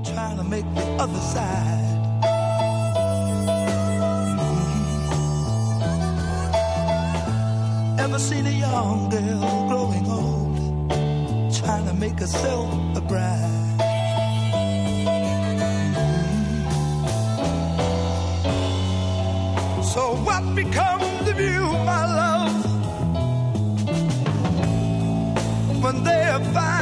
trying to make the other side. Ever seen a young girl growing old, trying to make herself a bride? So what becomes of you, my love, when they are fine?